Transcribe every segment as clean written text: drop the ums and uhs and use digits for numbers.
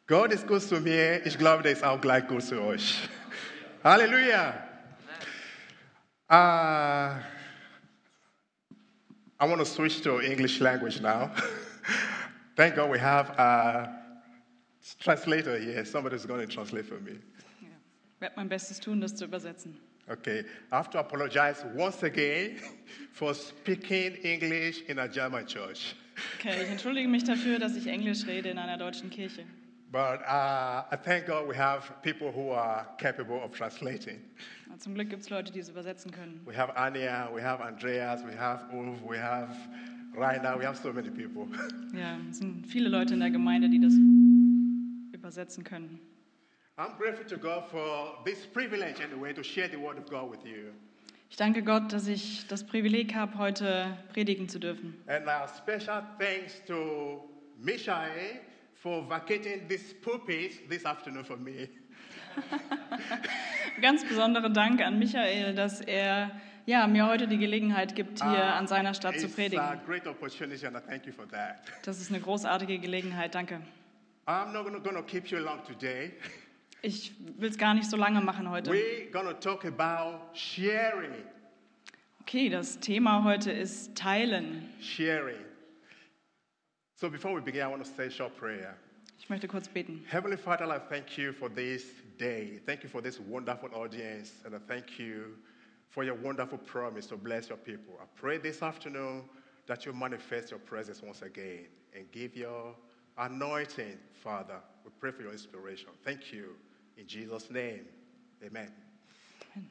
Gott ist gut zu mir. Ich glaube, der ist auch gleich gut zu euch. Halleluja. I want to switch to English language now. Thank God we have a translator here. Somebody's going to translate for me. Ja. Ich werde mein Bestes tun, das zu übersetzen. Okay, I have to apologize once again for speaking English in a German church. Okay, ich entschuldige mich dafür, dass ich Englisch rede in einer deutschen Kirche. But I thank God we have people who are capable of translating. Zum Glück gibt es Leute, die es übersetzen können. We have Anya, we have Andreas, we have Ulf, we have Rainer, we have so many people. Ja, es sind viele Leute in der Gemeinde, die das übersetzen können. I'm grateful to God for this privilege anyway to share the word of God with you. Ich danke Gott, dass ich das Privileg habe, heute predigen zu dürfen. And special thanks to Mishael for vacating this pulpit this afternoon for me. Ganz besonderen Dank an Michael, dass er mir heute die Gelegenheit gibt, hier an seiner Stadt zu predigen. It's a great opportunity and I thank you for that. Das ist eine großartige Gelegenheit, danke. I'm not going to keep you long today. Ich will es gar nicht so lange machen heute. We're going to talk about sharing. Okay, das Thema heute ist Teilen. Sharing. So before we begin, I want to say a short prayer. Ich möchte kurz beten. Heavenly Father, I thank you for this day. Thank you for this wonderful audience. And I thank you for your wonderful promise to bless your people. I pray this afternoon that you manifest your presence once again and give your anointing, Father. We pray for your inspiration. Thank you. In Jesus' name, amen. Amen.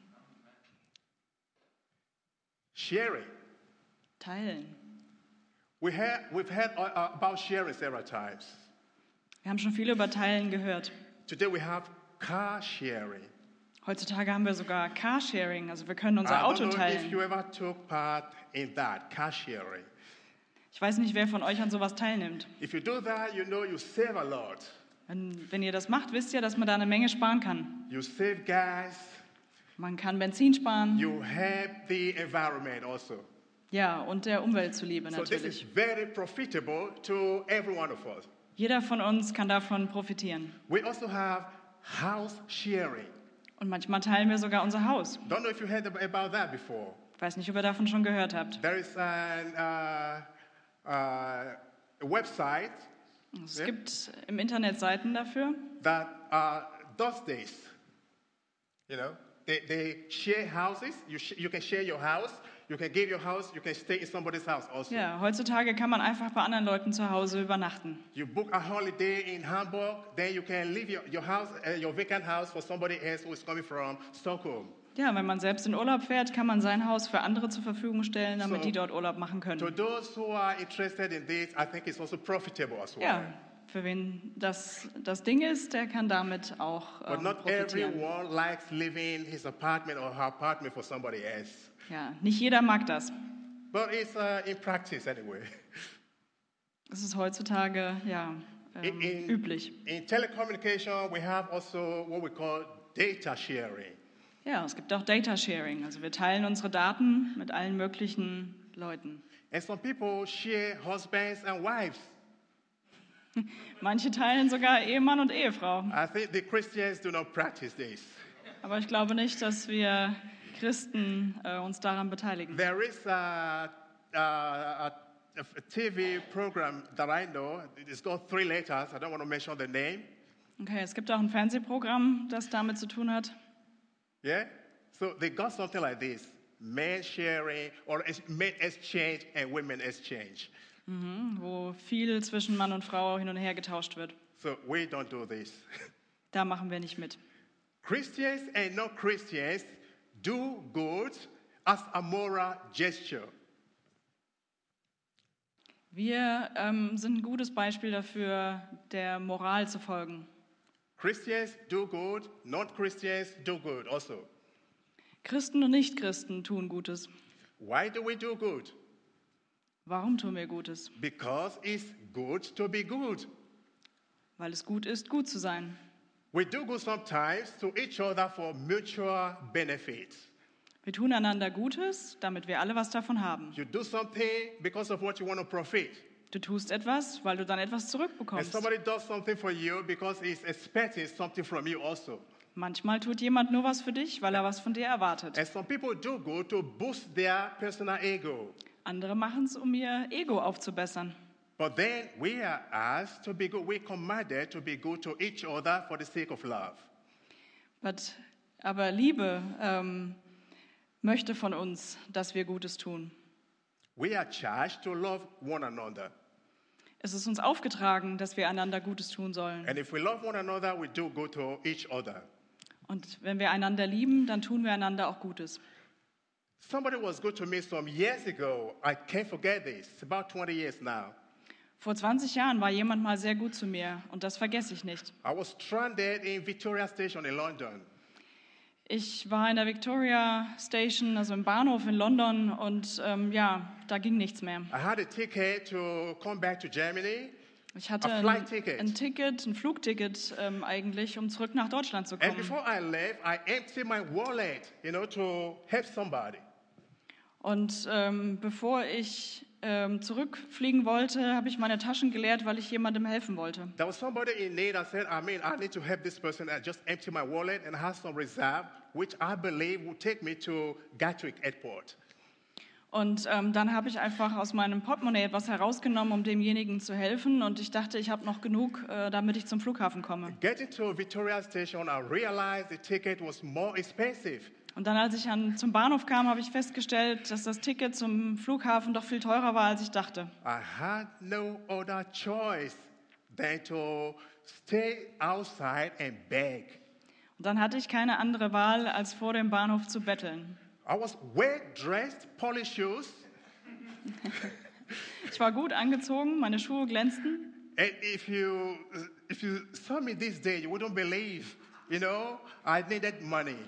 Sharing. Teilen. We've heard about sharing several times. Wir haben schon viel über Teilen gehört. Today we have car sharing. Heutzutage haben wir sogar Carsharing, also wir können unser Auto I don't know if you teilen. ever took part in that, car sharing. Ich weiß nicht, wer von euch an sowas teilnimmt. If you do that, you know you save a lot. Wenn ihr das macht, wisst ihr, dass man da eine Menge sparen kann. You save gas. Man kann Benzin sparen. You help the environment also. Ja, und der Umwelt zuliebe So this is natürlich. very profitable to every one of us. Jeder von uns kann davon profitieren. We also have house sharing. Und manchmal teilen wir sogar unser Haus. Don't know if you heard about that before. Ich weiß nicht, ob ihr davon schon gehört habt. There is a website Es gibt im Internet Seiten dafür. that does this. You know, they share houses. You can share your house. You can give your house. You can stay in somebody's house also. Ja, heutzutage kann man einfach bei anderen Leuten zu Hause übernachten. You book a holiday in Hamburg, then you can leave your house, your vacant house for somebody else who is coming from Stockholm. Ja, wenn man selbst in Urlaub fährt, kann man sein Haus für andere zur Verfügung stellen, damit So, die dort Urlaub machen To können. those who are interested in this, I think it's also profitable as well. Ja, für wen das Ding ist, der kann damit auch But not profitieren. everyone likes living his apartment or her apartment for somebody else. Ja, nicht jeder mag das. But it's in practice anyway. Das ist heutzutage üblich. In telecommunication, we have also what we call data sharing. Ja, es gibt auch Data Sharing. Also wir teilen unsere Daten mit allen möglichen Leuten. And some people share husbands and wives. Manche teilen sogar Ehemann und Ehefrau. I think the Christians do not practice this. Aber ich glaube nicht, dass wir Christen uns daran beteiligen. There is a TV program that I know. It's got 3 letters. I don't want to mention the name. Okay, es gibt auch ein Fernsehprogramm, das damit zu tun hat. Yeah? So they got something like this. Men sharing or men exchange and women exchange. Wo viel zwischen Mann und Frau hin und her getauscht wird. So we don't do this. Da machen wir nicht mit. Christians and non-Christians do good as a moral gesture. Wir sind ein gutes Beispiel dafür, der Moral zu folgen. Christians do good, non-Christians do good also. Christen und Nichtchristen tun Gutes. Why do we do good? Warum tun wir Gutes? Because it's good to be good. Weil es gut ist, gut zu sein. We do good sometimes to each other for mutual benefit. Wir tun einander Gutes, damit wir alle was davon haben. You do something because of what you want to profit. Du tust etwas, weil du dann etwas And zurückbekommst. somebody does something for you because he's expecting something from you also. Manchmal tut jemand nur was für dich, weil er was von dir erwartet. And some people do go to boost their personal ego. Andere machen es, um ihr Ego aufzubessern. But then we are asked to be good. We're commanded to be good to each other for the sake of love. Aber Liebe möchte von uns, dass wir Gutes tun. We are charged to love one another. Es ist uns aufgetragen, dass wir einander Gutes tun sollen. And if we love one another, we do good to each other. Und wenn wir einander lieben, dann tun wir einander auch Gutes. Somebody was good to me some years ago. I can't forget this. It's about 20 years now. Vor 20 Jahren war jemand mal sehr gut zu mir und das vergesse ich nicht. I was stranded in Victoria Station in London. Ich war in der Victoria Station, also im Bahnhof in London und da ging nichts mehr. I had a ticket to come back to Germany. Ich hatte A flight ticket. ein Flugticket eigentlich, um zurück nach Deutschland zu And kommen. before I left, I emptied my wallet, to help somebody. Und bevor ich zurückfliegen wollte, habe ich meine Taschen geleert, weil ich jemandem helfen wollte. There was somebody in need. I said, I need to help this person. I just emptied my wallet and I had some reserve, which I believe will take me to Gatwick Airport. Und dann habe ich einfach aus meinem Portemonnaie etwas herausgenommen, um demjenigen zu helfen. Und ich dachte, ich habe noch genug, damit ich zum Flughafen komme. Getting to Victoria Station, I realized the ticket was more expensive. Und dann, als ich zum Bahnhof kam, habe ich festgestellt, dass das Ticket zum Flughafen doch viel teurer war, als ich dachte. I had no other choice than to stay outside and beg. Und dann hatte ich keine andere Wahl, als vor dem Bahnhof zu betteln. I was well dressed, polished shoes, Ich war gut angezogen, meine Schuhe glänzten. and if you saw me this day, you wouldn't believe, I needed money.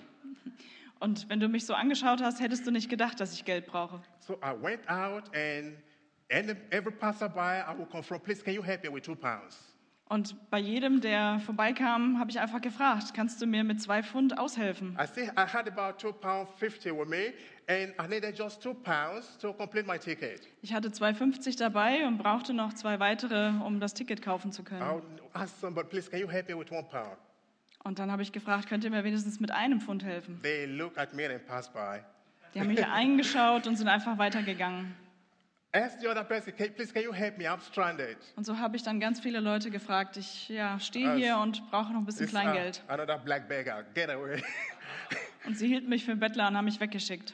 Und wenn du mich so angeschaut hast, hättest du nicht gedacht, dass ich Geld brauche. So I went out and every passerby I would confront, please, can you help me with £2? Und bei jedem, der vorbeikam, habe ich einfach gefragt, kannst du mir mit 2 Pfund aushelfen? I had about £2.50 with me, and I needed just £2 to complete my ticket. Ich hatte 2,50 dabei und brauchte noch 2 weitere, um das Ticket kaufen zu I können. would ask somebody, please, can you help me with £1? Und dann habe ich gefragt, könnt ihr mir wenigstens mit 1 Pfund helfen? They looked at me and passed by. Die haben mich eingeschaut und sind einfach weitergegangen. Ask the other person, please, can you help me? I'm stranded. Und so habe ich dann ganz viele Leute gefragt. Ich stehe hier und brauche noch ein bisschen It's Kleingeld. another black beggar. Get away. Und sie hielten mich für einen Bettler und haben mich weggeschickt.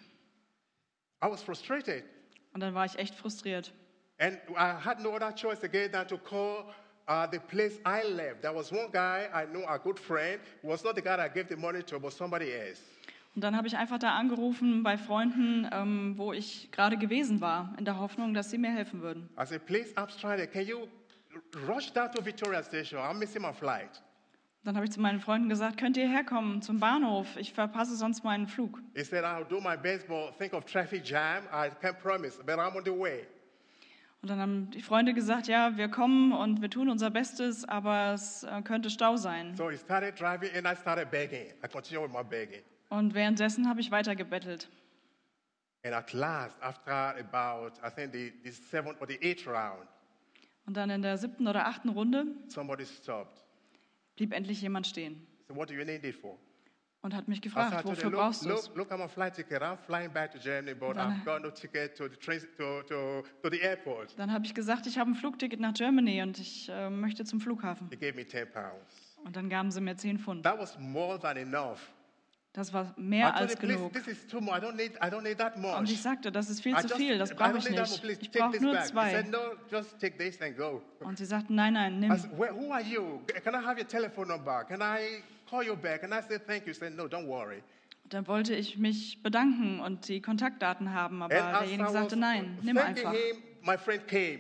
I was frustrated. Und dann war ich echt frustriert. And I had no other choice again than to call the place I left. There was one guy I knew, a good friend. He was not the guy I gave the money to, but somebody else. Und dann habe ich einfach da angerufen bei Freunden, wo ich gerade gewesen war, in der Hoffnung, dass sie mir helfen würden. I said, please, I'm stranded. Can you rush down to Victoria Station? I'm missing my flight. Dann habe ich zu meinen Freunden gesagt, könnt ihr herkommen zum Bahnhof? Ich verpasse sonst meinen Flug. He said, I'll do my best, but think of traffic jam. I can't promise, but I'm on the way. Und dann haben die Freunde gesagt, ja, wir kommen und wir tun unser Bestes, aber es könnte Stau sein. So he started driving, and I started begging. I continued with my begging. Und währenddessen habe ich weiter gebettelt. And at last, after about, I think the 7th or the 8th round, Und dann in der 7. oder 8. Runde somebody stopped. blieb endlich jemand stehen So what do you need it for? und hat mich I said, gefragt, wofür brauchst du es? look at my flight ticket. I'm flying back to Germany, but Dann- I've got no ticket to the train to the airport. Dann habe ich gesagt, ich habe ein Flugticket nach Germany und ich möchte zum Flughafen. He gave me £10. Und dann gaben sie mir 10 Pfund. That was more than enough. Das war I mehr told als him, please, genug. this is too much. I don't need that much. Und ich sagte, das ist viel I zu just- viel, das I brauche don't ich need that much. nicht. Please Ich take brauche this nur back. He 2. said, no, just take this and go. Und sie sagten, nein, nein, I nimm. said, who are you? Can I have your telephone number? Can I call you back? And I said, thank you. He said, no, don't worry. Dann wollte ich mich bedanken und die Kontaktdaten haben, aber derjenige sagte, nein, nimm thanking einfach. him, my friend came,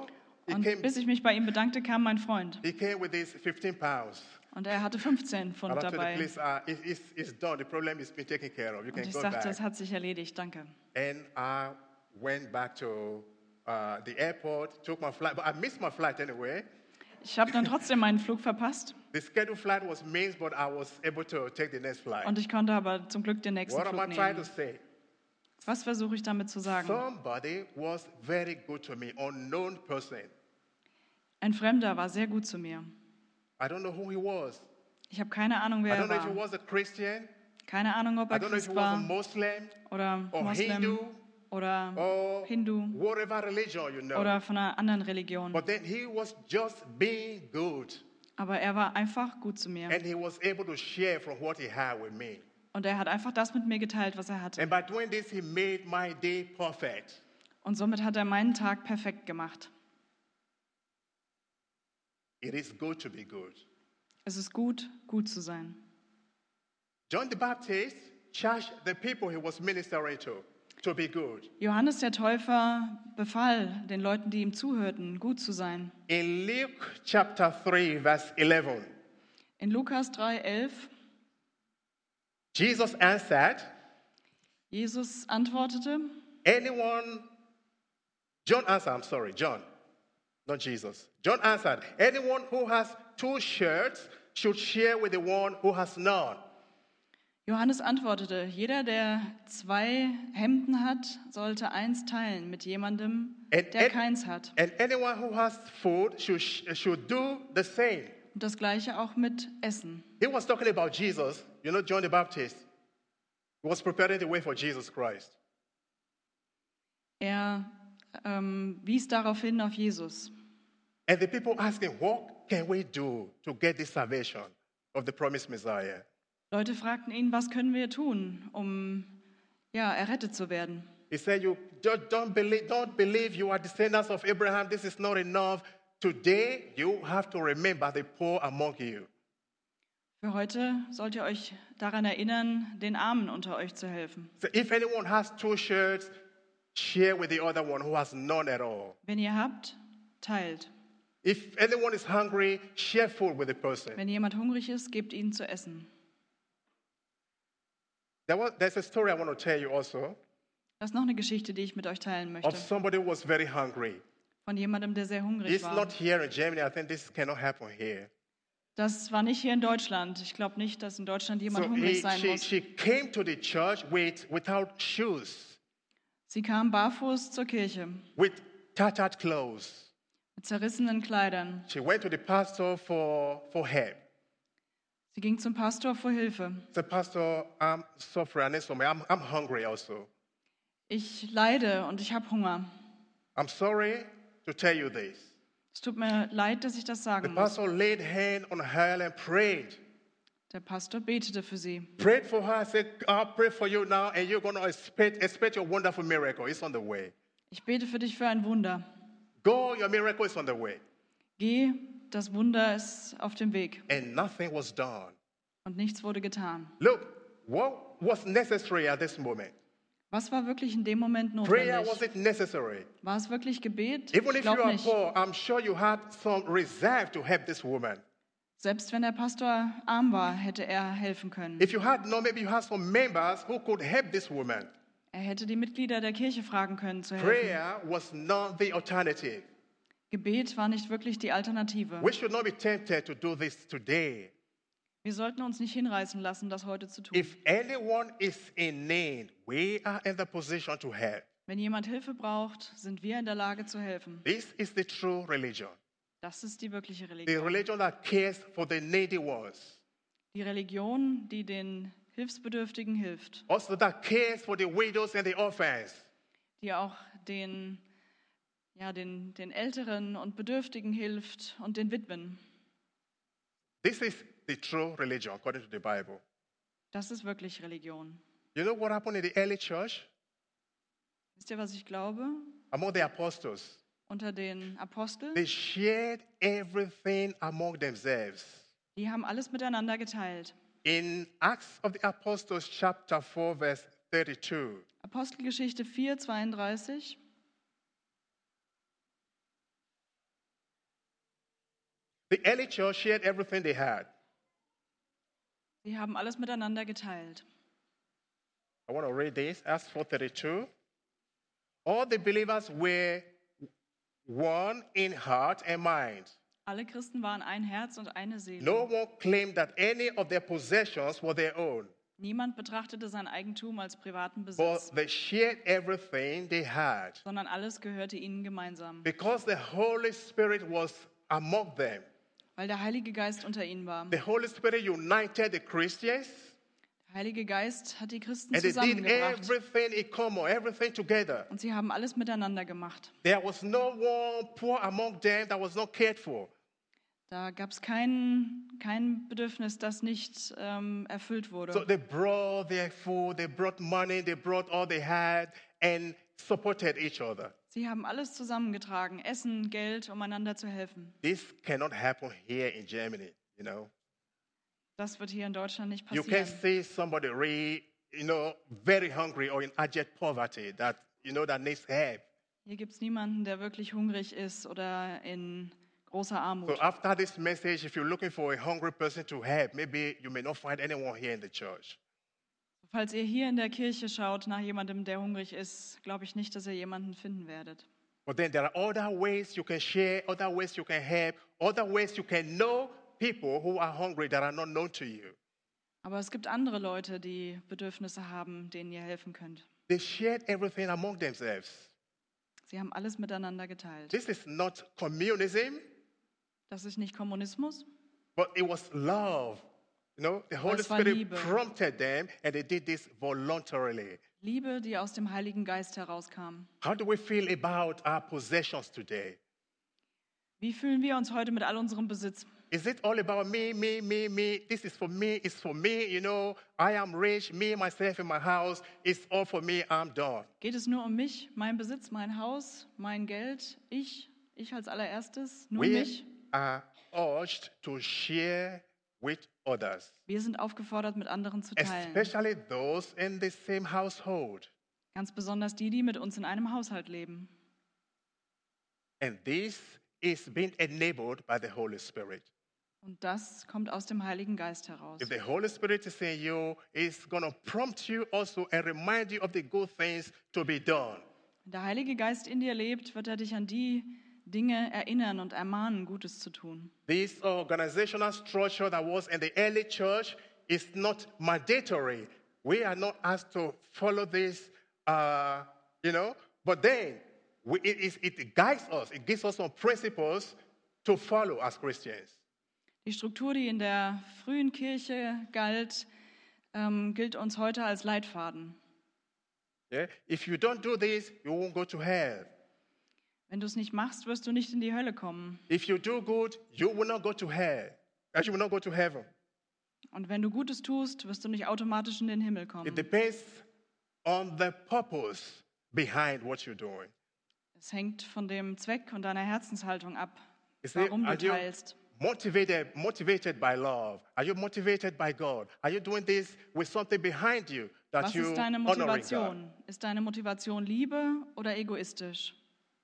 He Und came, bis ich mich bei ihm bedankte, kam mein Freund. he came with his £15. Und er hatte 15 And Pfund I told the dabei. police, it's done. The problem has been taken care of. You Und can ich go sagte, back. es hat sich erledigt, danke. And I went back to the airport, took my flight, but I missed my flight anyway. Ich habe dann trotzdem meinen Flug verpasst The scheduled flight was missed, but I was able to take the next flight. und ich konnte aber zum Glück den nächsten What am I Flug trying to nehmen. say? Was versuche ich damit zu sagen? Somebody was very good to me, unknown person. Ein Fremder war sehr gut zu mir. I don't know who he was. Ich habe keine Ahnung, I wer don't know er if he war. was a Christian. Keine Ahnung, ob I er don't know if he Christ was a war Muslim oder or Moslem Hindu oder or Hindu whatever religion you know. oder von einer anderen Religion. But then he was just being good. Aber er war einfach gut zu mir. And he was able to share from what he had with me. Und er hat einfach das mit mir geteilt, was er hatte. And by doing this, he made my day perfect. Und somit hat er meinen Tag perfekt gemacht. It is good to be good. Es ist gut, gut zu sein. John the Baptist charged the people he was ministering to be good. Johannes der Täufer befahl den Leuten, die ihm zuhörten, gut zu sein. In Luke chapter 3, verse 11, In Lukas 3,11, Jesus answered, Jesus antwortete, John answered, John, not Jesus. John answered, anyone who has 2 shirts should share with the one who has none. Johannes antwortete, jeder, der 2 Hemden hat, sollte eins teilen mit jemandem, der keins hat. And anyone who has food should do the same. Und das Gleiche auch mit Essen. He was talking about Jesus, you know, John the Baptist. He was preparing the way for Jesus Christ. Er wies darauf hin auf Jesus. And the people asking, what can we do to get this salvation of the promised Messiah? Leute fragten ihn, was können wir tun, um errettet zu werden? He said, you don't believe you are descendants of Abraham. This is not enough. Today, you have to remember the poor among you. Für heute sollt ihr euch daran erinnern, den Armen unter euch zu helfen. So if anyone has 2 shirts, share with the other one who has none at all. Wenn ihr habt, teilt. If anyone is hungry, share food with the person. Wenn jemand hungrig ist, gebt ihnen zu essen. There's a story I want to tell you also Das ist noch eine Geschichte, die ich mit euch teilen of möchte. somebody who was very hungry. Von jemandem, der sehr hungrig It's war. not here in Germany. I think this cannot happen here. Das war nicht hier in Deutschland. Ich glaube nicht, dass in Deutschland jemand So hungrig sein muss. she came to the church without shoes, Sie kam barfuß zur Kirche with tattered clothes. mit zerrissenen Kleidern. She went to the pastor for help. Sie ging zum Pastor für Hilfe. Said, Pastor, I'm suffering. I'm hungry also. Ich leide und ich habe Hunger. I'm sorry to tell you this. Es tut mir leid, dass ich das The sagen muss. pastor laid hand on her and prayed. Der Pastor betete für sie. Prayed for her, said, I'll pray for you now, and you're going to expect your wonderful miracle. It's on the way. Ich bete für dich für ein Wunder. Go, your miracle is on the way. Geh, das Wunder ist auf dem Weg. And nothing was done. Und nichts wurde getan. Look, what was necessary at this moment? Was war wirklich in dem Moment Prayer notwendig? wasn't necessary. War es wirklich Gebet? Even Ich if you glaube are nicht. poor, I'm sure you had some reserve to help this woman. Selbst wenn der Pastor arm war, hätte er helfen können. If you had no, maybe you had some members who could help this woman. Er hätte die Mitglieder der Kirche fragen können, zu helfen. Prayer was not the alternative. Gebet war nicht wirklich die Alternative. We should not be tempted to do this today. Wir sollten uns nicht hinreißen lassen, das heute zu tun. If anyone is in need, we are in the position to help. Wenn jemand Hilfe braucht, sind wir in der Lage zu helfen. This is the true religion. Das ist die wirkliche The Religion. religion that cares for the needy ones. Die Religion, die den Hilfsbedürftigen hilft. Also that cares for the widows and the orphans. Die auch den Älteren und Bedürftigen hilft und den Witwen. This is the true religion according to the Bible. Das ist wirklich Religion. You know what happened in the early church? Wisst ihr, was ich glaube? Among the apostles. Unter den Aposteln, They shared everything among themselves. die haben alles miteinander geteilt. In Acts of the Apostles chapter 4 verse 32. Apostelgeschichte 4, 32. The early church shared everything they had. Sie haben alles miteinander geteilt. I want to read this, Acts 4:32. All the believers were one in heart and mind. Alle Christen waren ein Herz und eine Seele. No one claimed that any of their possessions were their own, Niemand betrachtete sein Eigentum als privaten but Besitz, they shared everything they had. sondern alles gehörte ihnen gemeinsam. Because the Holy Spirit was among them. weil der Heilige Geist unter ihnen war. The Holy Spirit united the Christians, Der Heilige Geist hat die Christen and they did zusammengebracht everything in common, everything together. und sie haben alles miteinander gemacht. There was no one poor among them that was not cared for. Da gab es kein Bedürfnis, das nicht erfüllt So wurde. they brought their food, they brought money, they brought all they had, and supported each other. Sie haben alles zusammengetragen, Essen, Geld, um einander zu helfen. This cannot happen here in Germany, you know. Das wird hier in Deutschland nicht You can passieren. see somebody really, very hungry or in abject poverty that needs help. Hier gibt es niemanden, der wirklich hungrig ist oder in großer So Armut. after this message, if you're looking for a hungry person to help, maybe you may not find anyone here in the church. Falls ihr hier in der Kirche schaut nach jemandem, der hungrig ist, glaube ich nicht, dass ihr jemanden finden werdet. But then there are other ways you can share, other ways you can help, other ways you can know people who are hungry that are not known to you. Aber es gibt andere Leute, die Bedürfnisse haben, denen ihr helfen könnt. They shared everything among themselves. Sie haben alles miteinander geteilt. This is not communism, Das ist nicht Kommunismus, but it was love. The Holy es war Spirit Liebe. prompted them and they did this voluntarily. Liebe, die aus dem Heiligen Geist herauskam. How do we feel about our possessions today? Wie fühlen wir uns heute mit all unserem Besitz? Is it all about me, me, me, me? This is for me, it's for me, I am rich, me, myself, in my house, it's all for me, I'm done. Geht es nur um mich, mein Besitz, mein Haus, mein Geld, ich als allererstes, nur We mich? are urged to share with others, Wir sind aufgefordert, mit anderen zu teilen. especially those in the same household. Ganz besonders die mit uns in einem Haushalt leben. And this is being enabled by the Holy Spirit. Und das kommt aus dem Heiligen Geist heraus. If the Holy Spirit is in you, it's going to prompt you also and remind you of the good things to be done. Wenn der Heilige Geist in dir lebt, wird er dich an die Dinge erinnern und ermahnen, Gutes zu tun. This organizational structure that was in the early church is not mandatory. We are not asked to follow this, but then it guides us. It gives us some principles to follow as Christians. Die Struktur, die in der frühen Kirche galt, gilt uns heute als Leitfaden. Yeah? If you don't do this, you won't go to hell. Wenn du es nicht machst, wirst du nicht in die Hölle kommen. If you do good, you will not go to hell. You will not go to heaven. Und wenn du Gutes tust, wirst du nicht automatisch in den Himmel It kommen. depends on the purpose behind what you're doing. Es hängt von dem Zweck und deiner Herzenshaltung ab, You see, warum are du you teilst. motivated by love? Are you motivated by God? Are you doing this with something behind you that Was you ist deine honoring God? Motivation? Ist deine Motivation Liebe oder egoistisch?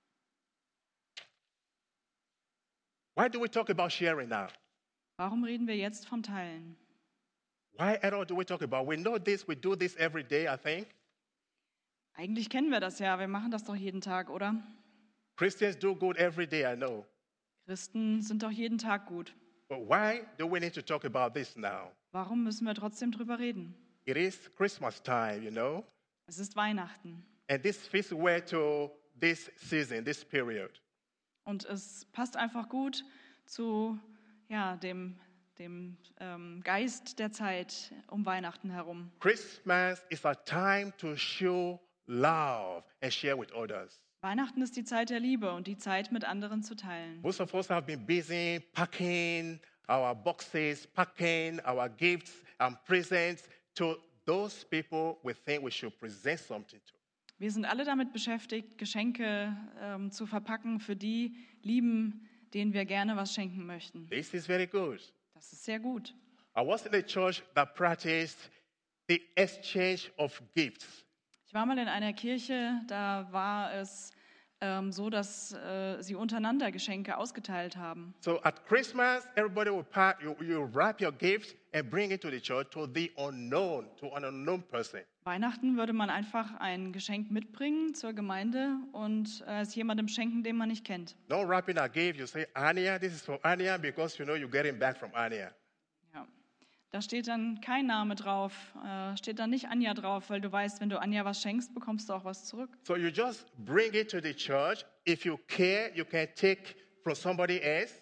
Why do we talk about sharing now? Warum reden wir jetzt vom Teilen? Why at all do we talk about? We know this, we do this every day, I think. Eigentlich kennen wir das ja, wir machen das doch jeden Tag, oder? Christians do good every day, I know. Christen sind doch jeden Tag gut. But why do we need to talk about this now? Warum müssen wir trotzdem drüber reden? It is Christmas time, Es ist Weihnachten and this fits well to this season, this period. und es passt einfach gut zu dem Geist der Zeit um Weihnachten herum. Christmas is a time to show love and share with others. Weihnachten ist die Zeit der Liebe und die Zeit, mit anderen zu teilen. Most of us have been busy packing our boxes, packing our gifts and presents to those people we think we should present something to. Wir sind alle damit beschäftigt, Geschenke zu verpacken für die Lieben, denen wir gerne was schenken möchten. This is very good. Das ist sehr gut. I was in a church that practiced the exchange of gifts. Ich war mal in einer Kirche, da war es so, dass sie untereinander Geschenke ausgeteilt haben. So at Christmas, everybody will pack, you wrap your gifts and bring it to the church to an unknown person. Weihnachten würde man einfach ein Geschenk mitbringen zur Gemeinde und es jemandem schenken, den man nicht kennt. No wrapping a gift, you say, Anya, this is for Anya because you know you're getting back from Anya. Ja. Da steht dann kein Name drauf, steht dann nicht Anja drauf, weil du weißt, wenn du Anja was schenkst, bekommst du auch was zurück. So you just bring it to the church. If you care, you can take from somebody else.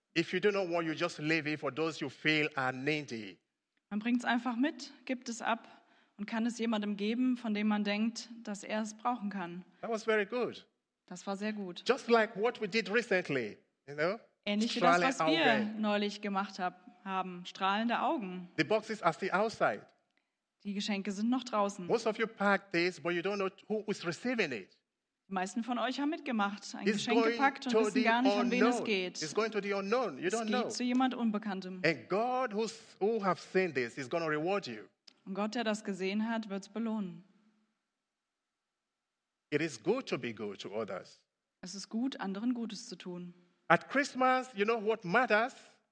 If you do not want, you just leave it for those you feel are needy. Man bringt es einfach mit, gibt es ab und kann es jemandem geben, von dem man denkt, dass er es brauchen kann. That was very good. Das war sehr gut. Just like what we did recently, Ähnlich wie das, was Strahlende wir Augen. neulich gemacht haben. Strahlende Augen. The boxes are still outside. Die Geschenke sind noch draußen. Most of you packed this, but you don't know who is receiving it. Die meisten von euch haben mitgemacht, ein It's Geschenk going gepackt und to wissen the gar nicht, an wen es unknown. geht. It's going to the unknown. You Es don't know. geht zu jemand Unbekanntem. And God who have seen this is going to reward you. Und Gott, der das gesehen hat, wird es belohnen. It is good to be good to others. Es ist gut, anderen Gutes zu tun. At Christmas, you know what matters?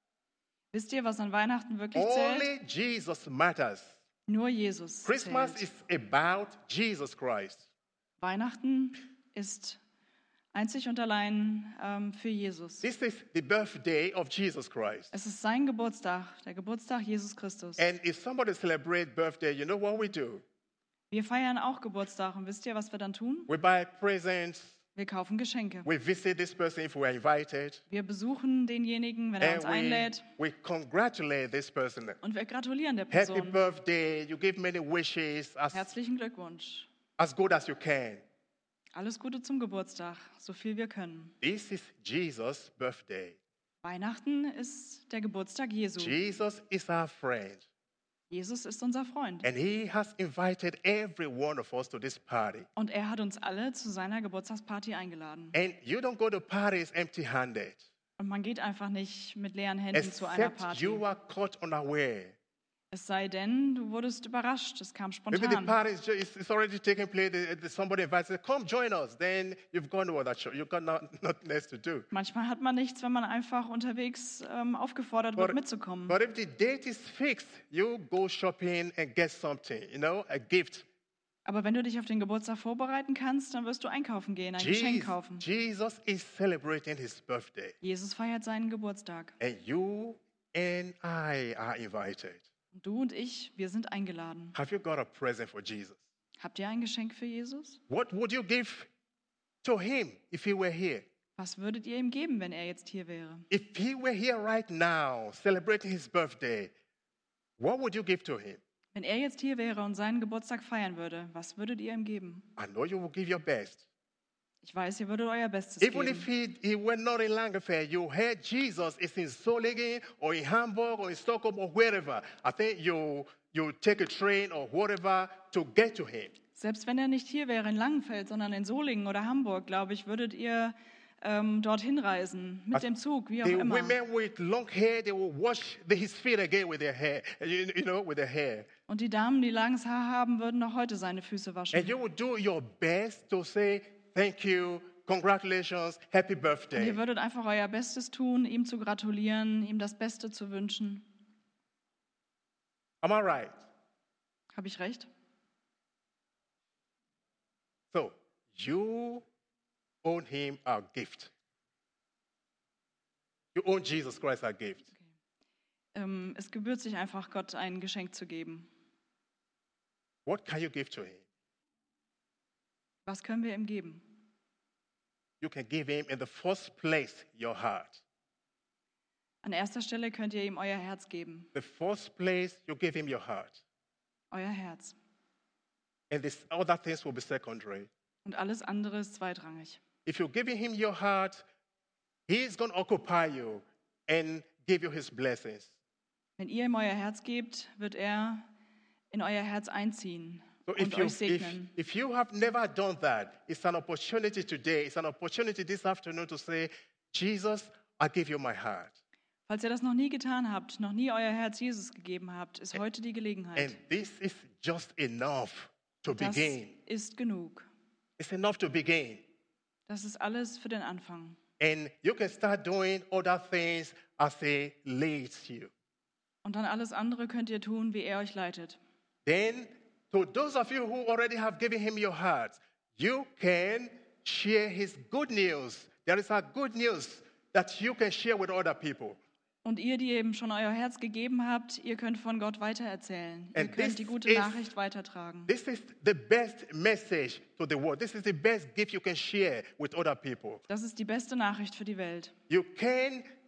Wisst ihr, was an Weihnachten wirklich zählt? Only Jesus matters. Nur Jesus Christmas zählt. is about Jesus Christ. Weihnachten ist einzig und allein für Jesus. This is the birthday of Jesus Christ. Es ist sein Geburtstag, der Geburtstag Jesus Christus. And if somebody celebrates birthday, you know what we do? Wir feiern auch Geburtstag und wisst ihr, was wir dann tun? We buy presents. Wir kaufen Geschenke. We visit this person if we are invited. Wir besuchen denjenigen, wenn er And uns einlädt, we congratulate this person. und wir gratulieren der Happy Person. birthday. You give many wishes Herzlichen Glückwunsch. as good as you can. Alles Gute zum Geburtstag, so viel wir können. This is Jesus' birthday. Weihnachten ist der Geburtstag Jesu. Jesus is our friend. Jesus ist unser Freund. And he has invited every one of us to this party. Und er hat uns alle zu seiner Geburtstagsparty eingeladen. And you don't go to parties empty-handed. Und man geht einfach nicht mit leeren Händen zu einer Except Party. you are caught unaware. Es sei denn, du wurdest überrascht, es kam Maybe the spontan. party is already taking place. Somebody invites you, come join us. Then you've gone to that show. You've got nothing else to do. Manchmal hat man nichts, wenn man einfach unterwegs aufgefordert wird, mitzukommen. But if the date is fixed, you go shopping and get something, a gift. Aber wenn du dich auf den Geburtstag vorbereiten kannst, dann wirst du einkaufen gehen, ein Geschenk kaufen. Jesus is celebrating his birthday. Jesus feiert seinen Geburtstag. And you and I are invited. Und du und ich, wir sind eingeladen. Have you got a present for Jesus? Habt ihr ein Geschenk für Jesus? What would you give to him if he were here? Was würdet ihr ihm geben, wenn er jetzt hier wäre? If he were here right now, celebrating his birthday, what would you give to him? Wenn er jetzt hier wäre und seinen Geburtstag feiern würde, was würdet ihr ihm geben? I know you will give your best. Ich weiß, ihr würdet euer Bestes Even if geben. he were not in Langefair, you heard Jesus is in Solingen or in Hamburg or in Stockholm or wherever. I think you take a train or whatever to get to him. Selbst wenn er nicht hier wäre in Langenfeld, sondern in Solingen oder Hamburg, glaube ich, würdet ihr dorthin reisen, mit dem Zug, wie auch The immer. women with long hair, they will wash his feet again with their hair, with their hair. Und die Damen, die langes Haar haben, würden noch heute seine Füße And waschen. you will do your best to say, thank you, congratulations, happy Und birthday. ihr würdet einfach euer Bestes tun, ihm zu gratulieren, ihm das Beste zu wünschen. Am I right? Habe ich recht? So, you owe him a gift. You owe Jesus Christ a gift. Es gebührt sich einfach, Gott ein Geschenk zu geben. What can you give to him? Was können wir ihm geben? You can give him in the first place your heart. An erster Stelle könnt ihr ihm euer Herz geben. The first place you give him your heart. Euer Herz. And these other things will be secondary. Und alles andere ist zweitrangig. If you're giving him your heart, he's going to occupy you and give you his blessings. Wenn ihr ihm euer Herz gebt, wird er in euer Herz einziehen So und euch segnen. if you have never done that, it's an opportunity today, it's an opportunity this afternoon to say, Jesus, I give you my heart. Falls ihr das noch nie getan habt, noch nie euer Herz Jesus gegeben habt, ist heute die And Gelegenheit. this is just enough to Das begin. ist genug. It's enough to begin. Das ist alles für den Anfang. And you can start doing other things as he leads you. Und dann alles andere könnt ihr tun, wie er euch leitet. Then, to those of you who already have given him your heart, you can share his good news. There is a good news that you can share with other people. Und ihr, die eben schon euer Herz gegeben habt, ihr könnt von Gott weitererzählen. Ihr And könnt this die gute is- Nachricht weitertragen. This is the best message to the world. This is the best gift you can share with other people. Das ist die beste Nachricht für die Welt. You can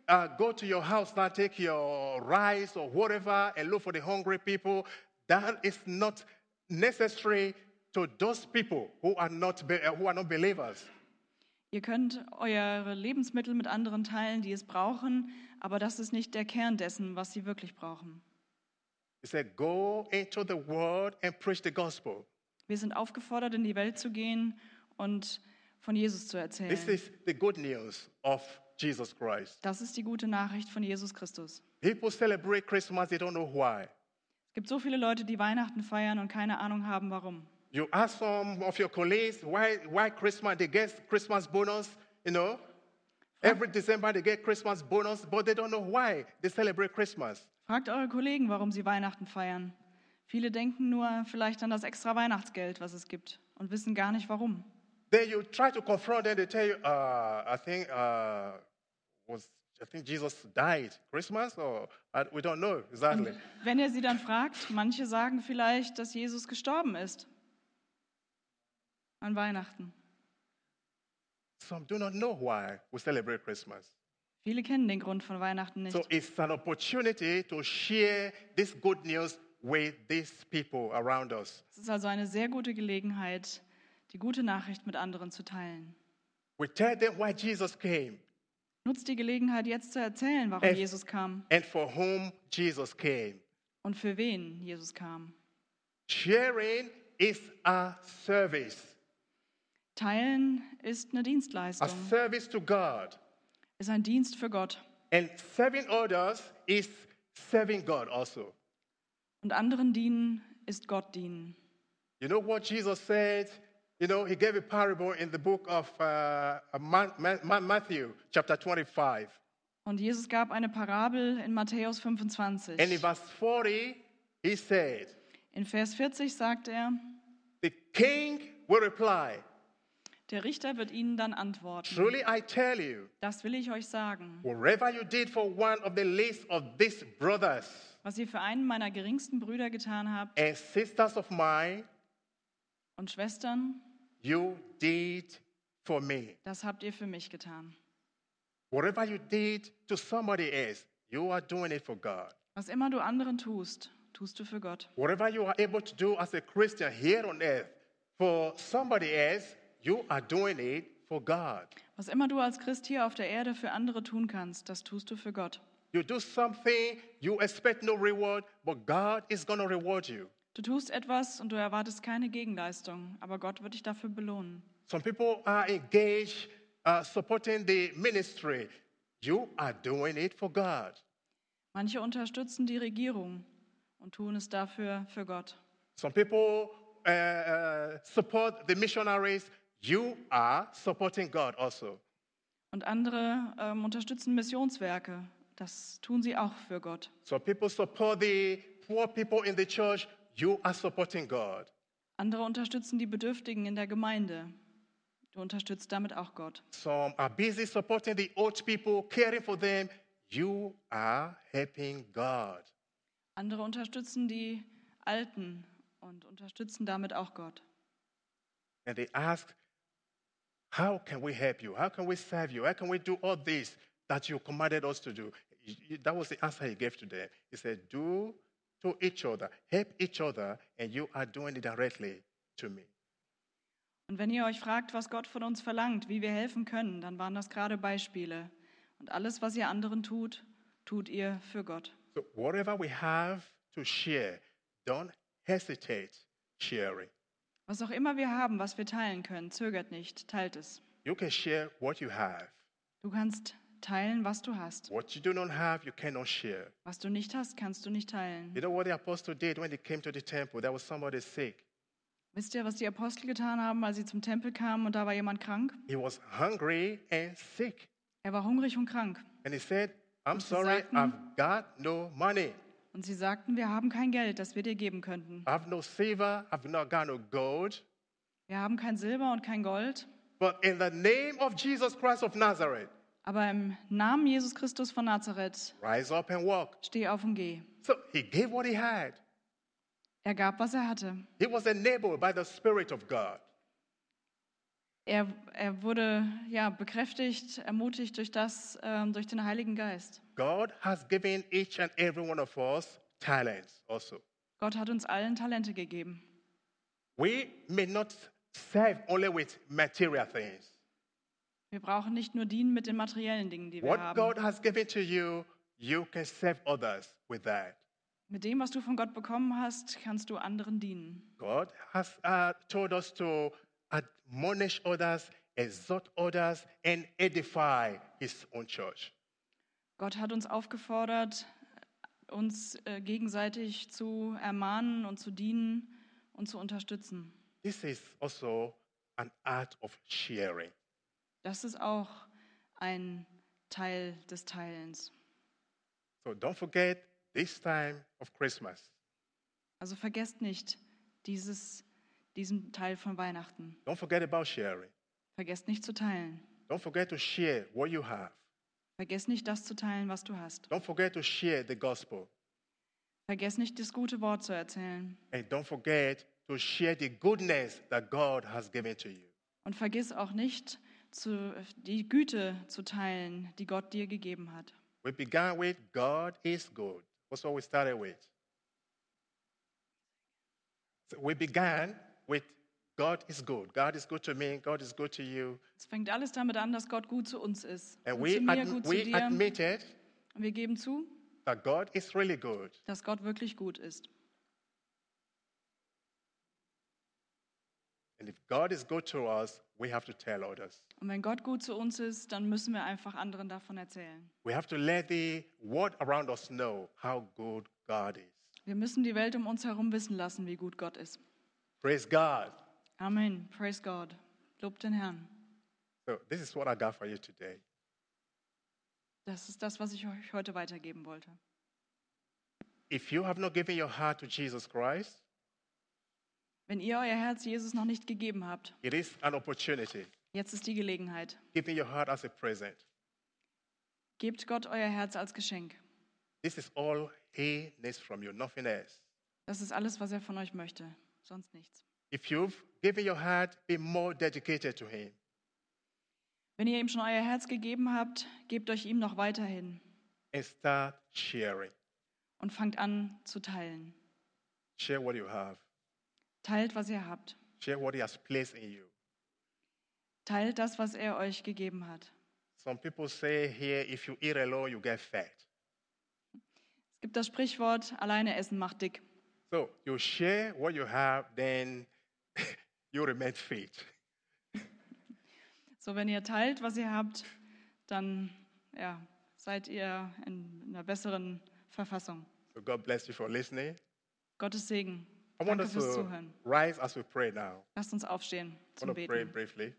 go to your house now, take your rice or whatever, and look for the hungry people. That is not necessary to those people who are not believers. Ihr könnt eure Lebensmittel mit anderen teilen, die es brauchen, aber das ist nicht der Kern dessen, was sie wirklich brauchen. He said, go into the world and preach the gospel. Wir sind aufgefordert, in die Welt zu gehen und von Jesus zu This erzählen. is the good news of Jesus Christ. Das ist die gute Nachricht von Jesus Christus. People celebrate Christmas, they don't know why. Es gibt so viele Leute, die Weihnachten feiern und keine Ahnung haben, warum. You ask some of your colleagues why Christmas, they get Christmas bonus, you know. Every December they get Christmas bonus, but they don't know why they celebrate Christmas. Fragt eure Kollegen, warum sie Weihnachten feiern. Viele denken nur vielleicht an das extra Weihnachtsgeld, was es gibt, und wissen gar nicht, warum. Then you try to confront them, they tell you, I think Jesus died Christmas, or we don't know exactly. Und wenn ihr sie dann fragt, manche sagen vielleicht, dass Jesus gestorben ist. An Weihnachten. Some do not know why we celebrate Christmas. Viele kennen den Grund von Weihnachten nicht. So it's an opportunity to share this good news with these people around us. Es ist also eine sehr gute Gelegenheit, die gute Nachricht mit anderen zu teilen. We tell them why Jesus came Nutzt die Gelegenheit, jetzt zu erzählen, warum And- Jesus kam and for whom Jesus came. und für wen Jesus kam. Sharing is a service Teilen ist eine Dienstleistung, to God. ist ein Dienst für Gott. And serving others is serving God also. Und anderen dienen ist Gott dienen. You know what Jesus said? You know, he gave a parable in the book of Matthew, chapter 25. Und Jesus gab eine Parabel in Matthäus 25. And in verse 40, he said, In Vers 40 sagt er, the king will reply, der Richter wird ihnen dann antworten. truly I tell you, Das will ich euch sagen. whatever you did for one of the least of these brothers Was ihr für einen meiner geringsten Brüder getan habt and sisters of mine, und Schwestern, you did for me. das habt ihr für mich getan. Whatever you did to somebody else, you are doing it for God. Was immer du anderen tust, tust du für Gott. Whatever you are able to do as a Christian here on earth for somebody else, you are doing it for God. Was immer du als Christ hier auf der Erde für andere tun kannst, das tust du für Gott. You do something, you expect no reward, but God is going to reward you. Du tust etwas und du erwartest keine Gegenleistung, aber Gott wird dich dafür belohnen. Some people are engaged supporting the ministry. You are doing it for God. Manche unterstützen die Regierung und tun es dafür für Gott. Some people support the missionaries. You are supporting God also. Und andere unterstützen Missionswerke. Das tun sie auch für Gott. Some people support the poor people in the church. You are supporting God. Andere unterstützen die Bedürftigen in der Gemeinde. Du unterstützt damit auch Gott. Some are busy supporting the old people, caring for them. You are helping God. Andere unterstützen die Alten und unterstützen damit auch Gott. And they ask, how can we help you? How can we serve you? How can we do all this that you commanded us to do? That was the answer he gave to them. He said, do to each other, help each other, and you are doing it directly to me. Und wenn ihr euch fragt, was Gott von uns verlangt, wie wir helfen können, dann waren das gerade Beispiele. Und alles, was ihr anderen tut, tut ihr für Gott. So whatever we have to share, don't hesitate sharing. Was auch immer wir haben, was wir teilen können, zögert nicht, teilt es. You can share what you have. Du kannst teilen, was du hast. What you do not have, you cannot share. Was du nicht hast, kannst du nicht teilen. You know what the apostle did when they came to the temple? There was somebody sick. Wisst ihr, was die Apostel getan haben, als sie zum Tempel kamen und da war jemand krank? He was hungry and sick. Er war hungrig und krank. And he said, I'm Und sie sorry, sagten- I've got no money. Und sie sagten, wir haben kein Geld, das wir dir geben könnten. I have no silver, I've not got no gold. Wir haben kein Silber und kein Gold. But in the name of Jesus Christ of Nazareth, Aber im Namen Jesus Christus von Nazareth, rise up and walk. steh auf und geh. So he gave what he had. Er gab, was er hatte. He was enabled by the Spirit of God. Er wurde bekräftigt, ermutigt durch durch den Heiligen Geist. God has given each and every one of us talents also. Gott hat uns allen Talente gegeben. We may not serve only with material things. Wir brauchen nicht nur dienen mit den materiellen Dingen, die wir What haben. God has given to you, you can serve others with that. Mit dem, was du von Gott bekommen hast, kannst du anderen dienen. God has told us to admonish others, exhort others, and edify his own church. Gott hat uns aufgefordert, uns gegenseitig zu ermahnen und zu dienen und zu unterstützen. This is also an art of sharing. Das ist auch ein Teil des Teilens. So don't forget this time of Christmas. Also vergesst nicht diesen Teil von Weihnachten. Don't forget about sharing. Vergesst nicht zu teilen. Don't forget to share what you have. Vergesst nicht das zu teilen, was du hast. Don't forget to share the gospel. Vergesst nicht das gute Wort zu erzählen. And don't forget to share the goodness that God has given to you. Und vergiss auch nicht, die Güte zu teilen, die Gott dir gegeben hat. We began with God is good. That's what we started with. So we began with God is good. God is good to me. God is good to you. Es fängt alles damit an, dass Gott gut zu uns ist. And Gut zu mir, gut zu we dir. admitted Und wir geben zu, that God is really good. dass Gott wirklich gut ist. And if God is good to us, we have to tell others. Und wenn Gott gut zu uns ist, dann müssen wir einfach anderen davon erzählen. We have to let the world around us know how good God is. Wir müssen die Welt um uns herum wissen lassen, wie gut Gott ist. Praise God. Amen. Praise God. Lobt den Herrn. So this is what I got for you today. Das ist das, was ich euch heute weitergeben wollte. If you have not given your heart to Jesus Christ, Wenn ihr euer Herz Jesus noch nicht gegeben habt, it is an opportunity. jetzt ist die Gelegenheit. Give me your heart as a present. Gebt Gott euer Herz als Geschenk. This is all he needs from you, nothing else. Das ist alles, was er von euch möchte. Sonst nichts. If you've given your heart, be more dedicated to him. Wenn ihr ihm schon euer Herz gegeben habt, gebt euch ihm noch weiterhin And start sharing. und fangt an zu teilen. Share what you have. Teilt, was ihr habt. Share what he has placed in you. Teilt das, was er euch gegeben hat. Some people say here, if you eat alone, you get fat. Es gibt das Sprichwort, alleine essen macht dick. So you share what you have, then you remain fit. So, wenn ihr teilt, was ihr habt, dann seid ihr in einer besseren Verfassung. So God bless you for listening. Gottes Segen. I want Danke us fürs to Zuhören. rise as we pray now. Lasst uns aufstehen I zum want to pray Beten. briefly.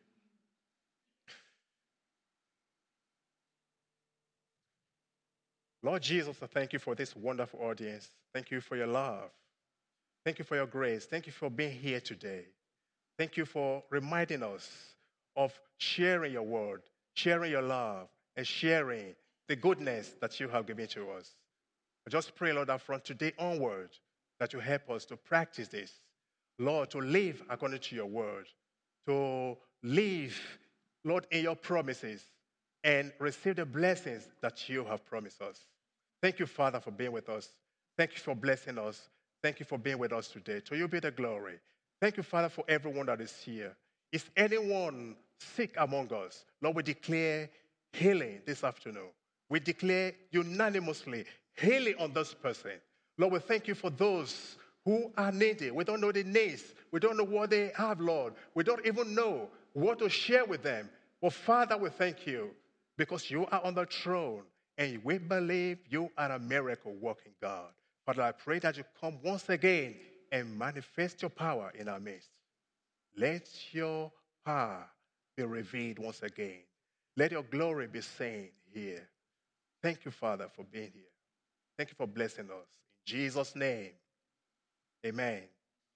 Lord Jesus, I thank you for this wonderful audience. Thank you for your love. Thank you for your grace. Thank you for being here today. Thank you for reminding us of sharing your word, sharing your love, and sharing the goodness that you have given to us. I just pray, Lord, that from today onward, that you help us to practice this. Lord, to live according to your word, to live, Lord, in your promises, and receive the blessings that you have promised us. Thank you, Father, for being with us. Thank you for blessing us. Thank you for being with us today. To you be the glory. Thank you, Father, for everyone that is here. Is anyone sick among us? Lord, we declare healing this afternoon. We declare unanimously healing on this person. Lord, we thank you for those who are needy. We don't know the needs. We don't know what they have, Lord. We don't even know what to share with them. But Father, we thank you because you are on the throne and we believe you are a miracle working God. Father, I pray that you come once again and manifest your power in our midst. Let your power be revealed once again. Let your glory be seen here. Thank you, Father, for being here. Thank you for blessing us. In Jesus' name, amen.